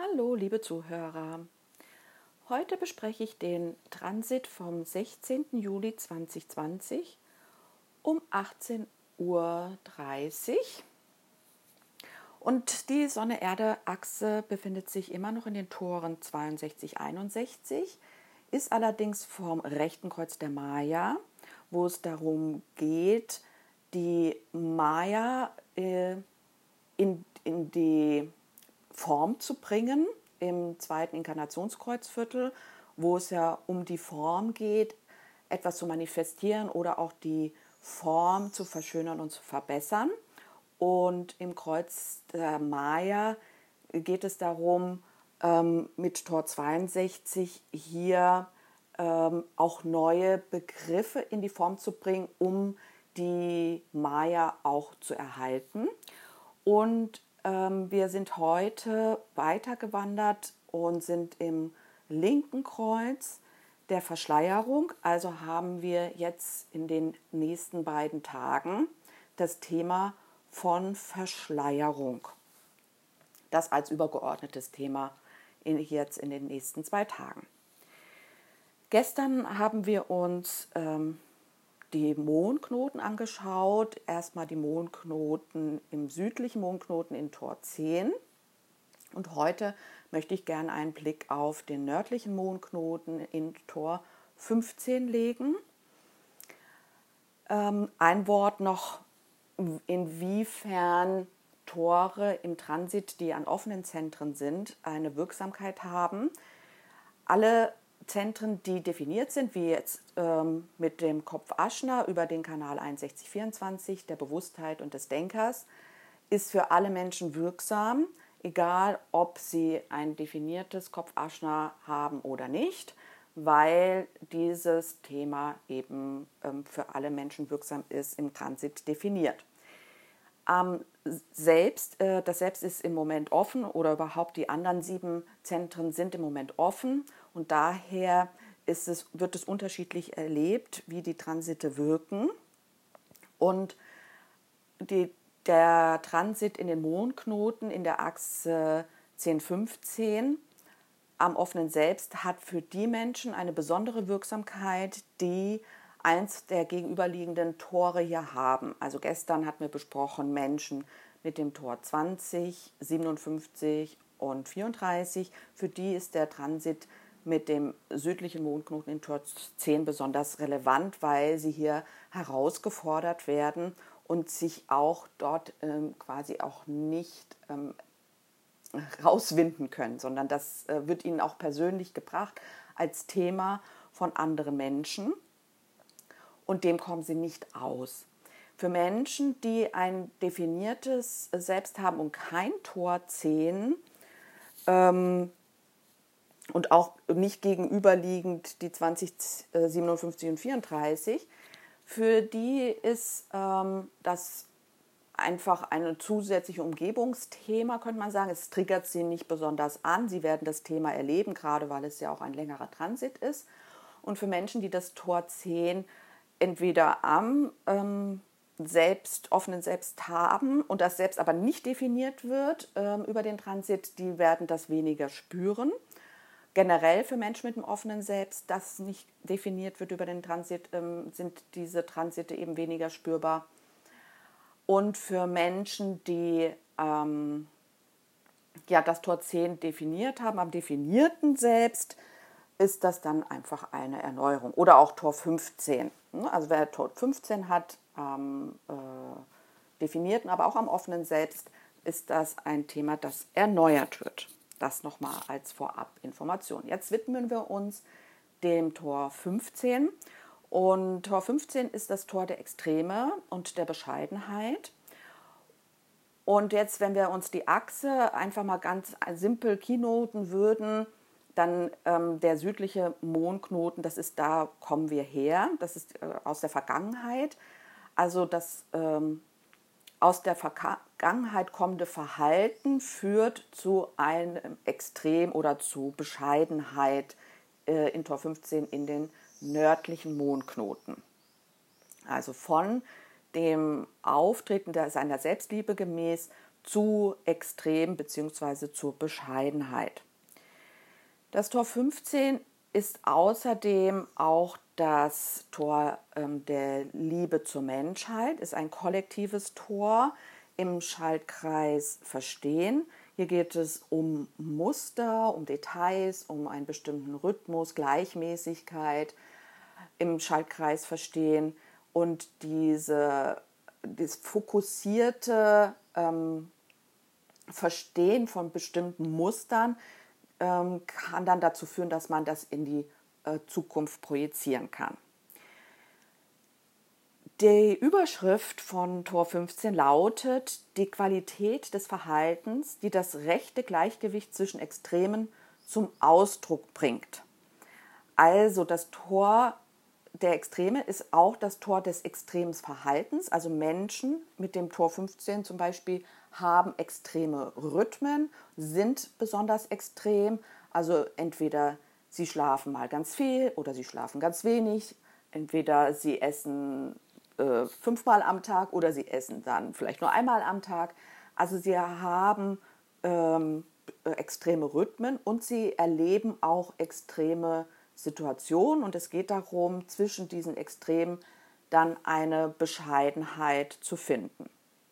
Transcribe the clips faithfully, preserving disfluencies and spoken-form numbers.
Hallo, liebe Zuhörer. Heute bespreche ich den Transit vom sechzehnten Juli zweitausendzwanzig um achtzehn Uhr dreißig. Und die Sonne-Erde-Achse befindet sich immer noch in den Toren zweiundsechzig, einundsechzig, ist allerdings vom rechten Kreuz der Maya, wo es darum geht, die Maya äh, in, in die Form zu bringen, im zweiten Inkarnationskreuzviertel, wo es ja um die Form geht, etwas zu manifestieren oder auch die Form zu verschönern und zu verbessern. Und im Kreuz der Maya geht es darum, ähm, mit Tor zweiundsechzig hier ähm, auch neue Begriffe in die Form zu bringen, um die Maya auch zu erhalten. Und ähm, wir sind heute weitergewandert und sind im linken Kreuz der Verschleierung. Also haben wir jetzt in den nächsten beiden Tagen das Thema von Verschleierung. Das als übergeordnetes Thema in, jetzt in den nächsten zwei Tagen. Gestern haben wir uns ähm, die Mondknoten angeschaut. Erstmal die Mondknoten im südlichen Mondknoten in Tor zehn. Und heute möchte ich gerne einen Blick auf den nördlichen Mondknoten in Tor fünfzehn legen. Ähm, ein Wort noch, inwiefern Tore im Transit, die an offenen Zentren sind, eine Wirksamkeit haben. Alle Zentren, die definiert sind, wie jetzt ähm, mit dem Kopf Aschna über den Kanal einundsechzig vierundzwanzig der Bewusstheit und des Denkers, ist für alle Menschen wirksam, egal ob sie ein definiertes Kopf Aschna haben oder nicht, weil dieses Thema eben ähm, für alle Menschen wirksam ist, im Transit definiert. Ähm, selbst, äh, das Selbst ist im Moment offen oder überhaupt die anderen sieben Zentren sind im Moment offen und daher ist es, wird es unterschiedlich erlebt, wie die Transite wirken. Und die, der Transit in den Mondknoten in der Achse zehn fünfzehn am offenen Selbst hat für die Menschen eine besondere Wirksamkeit, die eins der gegenüberliegenden Tore hier haben. Also gestern hatten wir besprochen Menschen mit dem Tor zwanzig, siebenundfünfzig und vierunddreißig. Für die ist der Transit mit dem südlichen Mondknoten in Tor zehn besonders relevant, weil sie hier herausgefordert werden und sich auch dort ähm, quasi auch nicht ähm, rauswinden können, sondern das äh, wird ihnen auch persönlich gebracht als Thema von anderen Menschen. Und dem kommen sie nicht aus. Für Menschen, die ein definiertes Selbst haben und kein Tor zehn ähm, und auch nicht gegenüberliegend die zwanzig, siebenundfünfzig und vierunddreißig, für die ist ähm, das einfach ein zusätzliches Umgebungsthema, könnte man sagen. Es triggert sie nicht besonders an. Sie werden das Thema erleben, gerade weil es ja auch ein längerer Transit ist. Und für Menschen, die das Tor zehn entweder am ähm, Selbst, offenen Selbst haben und das Selbst aber nicht definiert wird ähm, über den Transit, die werden das weniger spüren. Generell für Menschen mit einem offenen Selbst, das nicht definiert wird über den Transit, ähm, sind diese Transite eben weniger spürbar. Und für Menschen, die ähm, ja, das Tor zehn definiert haben, am definierten Selbst, ist das dann einfach eine Erneuerung. Oder auch Tor fünfzehn. Also wer Tor fünfzehn hat, am äh, definierten, aber auch am offenen Selbst, ist das ein Thema, das erneuert wird. Das nochmal als Vorabinformation. Jetzt widmen wir uns dem Tor fünfzehn. Und Tor fünfzehn ist das Tor der Extreme und der Bescheidenheit. Und jetzt, wenn wir uns die Achse einfach mal ganz simpel keynoten würden, dann ähm, der südliche Mondknoten, das ist, da kommen wir her, das ist äh, aus der Vergangenheit. Also das ähm, aus der Vergangenheit kommende Verhalten führt zu einem Extrem oder zu Bescheidenheit äh, in Tor fünfzehn in den nördlichen Mondknoten. Also von dem Auftreten der, seiner Selbstliebe gemäß zu extrem bzw. zur Bescheidenheit. Das Tor fünfzehn ist außerdem auch das Tor ähm, der Liebe zur Menschheit, ist ein kollektives Tor im Schaltkreis Verstehen. Hier geht es um Muster, um Details, um einen bestimmten Rhythmus, Gleichmäßigkeit im Schaltkreis Verstehen und diese, dieses fokussierte ähm, Verstehen von bestimmten Mustern ähm, kann dann dazu führen, dass man das in die äh, Zukunft projizieren kann. Die Überschrift von Tor fünfzehn lautet: Die Qualität des Verhaltens, die das rechte Gleichgewicht zwischen Extremen zum Ausdruck bringt. Also das Tor der Extreme ist auch das Tor des extremen Verhaltens. Also Menschen mit dem Tor fünfzehn zum Beispiel haben extreme Rhythmen, sind besonders extrem. Also entweder sie schlafen mal ganz viel oder sie schlafen ganz wenig. Entweder sie essen äh, fünfmal am Tag oder sie essen dann vielleicht nur einmal am Tag. Also sie haben ähm, extreme Rhythmen und sie erleben auch extreme Situationen. Und es geht darum, zwischen diesen Extremen dann eine Bescheidenheit zu finden.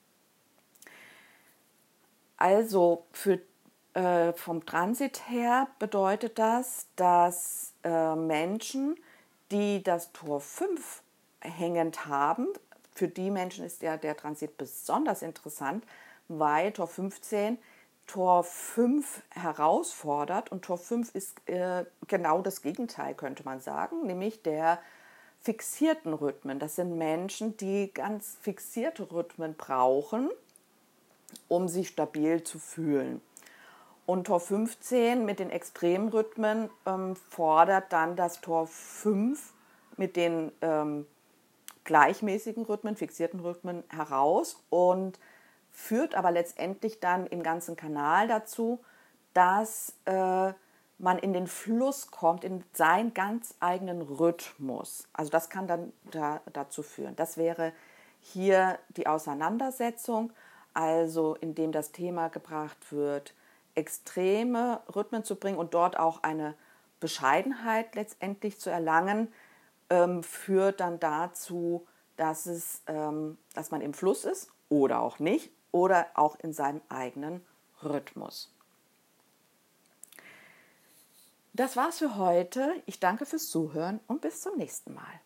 Also für, äh, vom Transit her bedeutet das, dass äh, Menschen, die das Tor fünf hängend haben, für die Menschen ist ja der Transit besonders interessant, weil Tor fünfzehn Tor fünf herausfordert und Tor fünf ist äh, genau das Gegenteil, könnte man sagen, nämlich der fixierten Rhythmen. Das sind Menschen, die ganz fixierte Rhythmen brauchen, um sich stabil zu fühlen. Und Tor fünfzehn mit den extremen Rhythmen ähm, fordert dann das Tor fünf mit den ähm, gleichmäßigen Rhythmen, fixierten Rhythmen heraus und führt aber letztendlich dann im ganzen Kanal dazu, dass äh, man in den Fluss kommt, in seinen ganz eigenen Rhythmus. Also das kann dann da, dazu führen. Das wäre hier die Auseinandersetzung, also indem das Thema gebracht wird, extreme Rhythmen zu bringen und dort auch eine Bescheidenheit letztendlich zu erlangen, ähm, führt dann dazu, dass, es, ähm, dass man im Fluss ist oder auch nicht oder auch in seinem eigenen Rhythmus. Das war's für heute. Ich danke fürs Zuhören und bis zum nächsten Mal.